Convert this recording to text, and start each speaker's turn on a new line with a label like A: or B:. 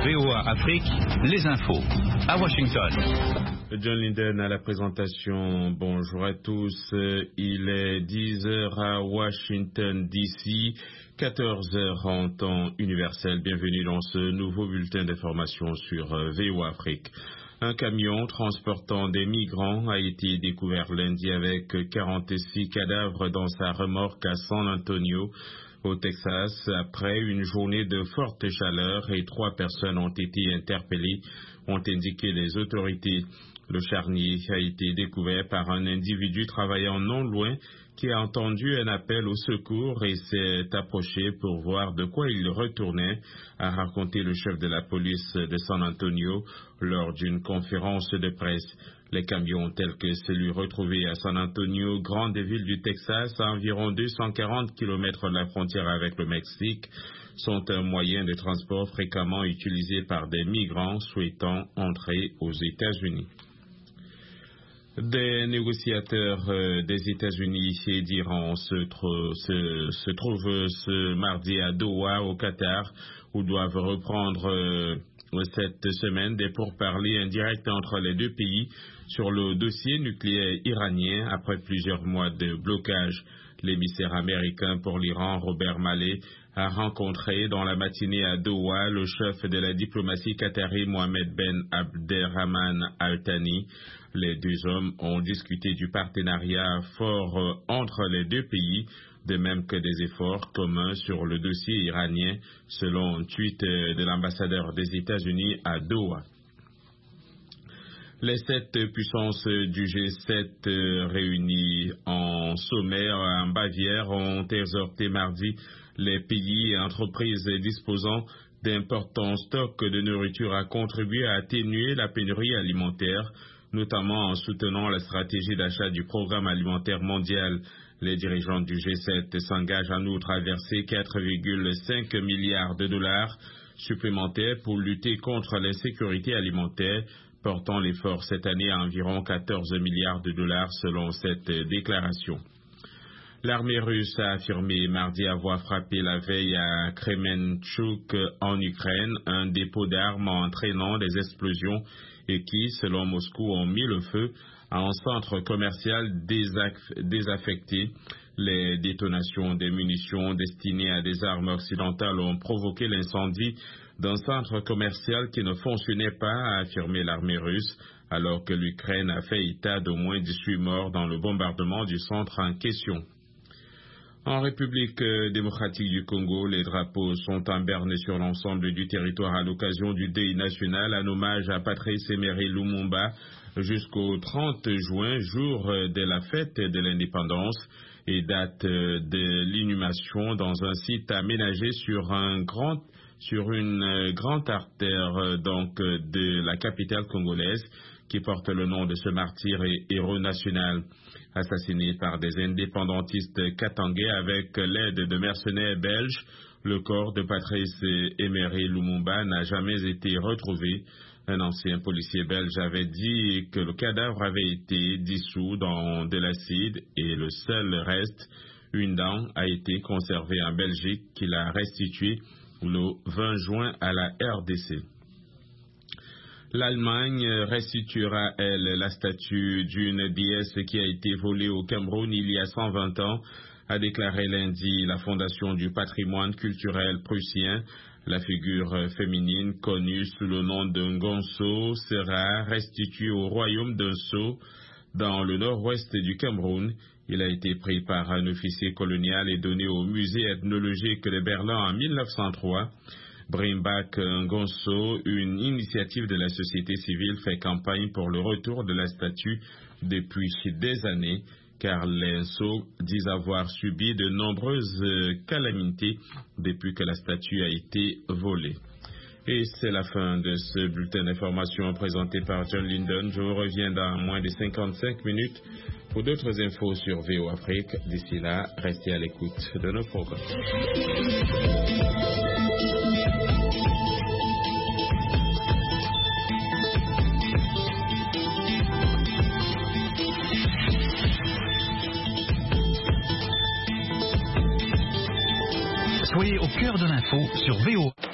A: VOA Afrique, les infos. À Washington.
B: John Linden à la présentation. Bonjour à tous. Il est 10h à Washington DC, 14h en temps universel. Bienvenue dans ce nouveau bulletin d'information sur VOA Afrique. Un camion transportant des migrants a été découvert lundi avec 46 cadavres dans sa remorque à San Antonio, au Texas, après une journée de forte chaleur et 3 personnes ont été interpellées, ont indiqué les autorités. Le charnier a été découvert par un individu travaillant non loin qui a entendu un appel au secours et s'est approché pour voir de quoi il retournait, a raconté le chef de la police de San Antonio lors d'une conférence de presse. Les camions tels que celui retrouvé à San Antonio, grande ville du Texas, à environ 240 km de la frontière avec le Mexique, sont un moyen de transport fréquemment utilisé par des migrants souhaitant entrer aux États-Unis. Des négociateurs des États-Unis et d'Iran se trouvent ce mardi à Doha, au Qatar, où doivent reprendre cette semaine des pourparlers indirects entre les deux pays sur le dossier nucléaire iranien après plusieurs mois de blocage. L'émissaire américain pour l'Iran, Robert Malley, a rencontré dans la matinée à Doha le chef de la diplomatie qatari Mohamed Ben Abderrahman Al Thani. Les deux hommes ont discuté du partenariat fort entre les deux pays, de même que des efforts communs sur le dossier iranien, selon un tweet de l'ambassadeur des États-Unis à Doha. Les 7 puissances du G7 réunies en sommet en Bavière ont exhorté mardi les pays et entreprises disposant d'importants stocks de nourriture à contribuer à atténuer la pénurie alimentaire, notamment en soutenant la stratégie d'achat du programme alimentaire mondial. Les dirigeants du G7 s'engagent en outre à verser 4,5 milliards de dollars supplémentaires pour lutter contre l'insécurité alimentaire, portant l'effort cette année à environ 14 milliards de dollars selon cette déclaration. L'armée russe a affirmé mardi avoir frappé la veille à Kremenchuk en Ukraine un dépôt d'armes entraînant des explosions et qui, selon Moscou, ont mis le feu à un centre commercial désaffecté. Les détonations des munitions destinées à des armes occidentales ont provoqué l'incendie d'un centre commercial qui ne fonctionnait pas, a affirmé l'armée russe, alors que l'Ukraine a fait état d'au moins 18 morts dans le bombardement du centre en question. En République démocratique du Congo, les drapeaux sont embernés sur l'ensemble du territoire à l'occasion du Deuil national, en hommage à Patrice Emery Lumumba, jusqu'au 30 juin, jour de la fête de l'indépendance et date de l'inhumation dans un site aménagé sur une grande artère de la capitale congolaise qui porte le nom de ce martyr et héros national. Assassiné par des indépendantistes katangais avec l'aide de mercenaires belges, le corps de Patrice Emery Lumumba n'a jamais été retrouvé. Un ancien policier belge avait dit que le cadavre avait été dissous dans de l'acide et le seul reste, une dent, a été conservée en Belgique qu'il a restituée le 20 juin à la RDC. L'Allemagne restituera, elle, la statue d'une déesse qui a été volée au Cameroun il y a 120 ans, a déclaré lundi la Fondation du patrimoine culturel prussien. La figure féminine, connue sous le nom de Ngonso, sera restituée au royaume d'Unso, dans le nord-ouest du Cameroun. Il a été pris par un officier colonial et donné au musée ethnologique de Berlin en 1903. Bring Back Ngonso, une initiative de la société civile, fait campagne pour le retour de la statue depuis des années, car les Nso disent avoir subi de nombreuses calamités depuis que la statue a été volée. Et c'est la fin de ce bulletin d'information présenté par John Linden. Je vous reviens dans moins de 55 minutes pour d'autres infos sur VOA Afrique. D'ici là, restez à l'écoute de nos programmes.
A: Soyez au cœur de l'info sur VOA.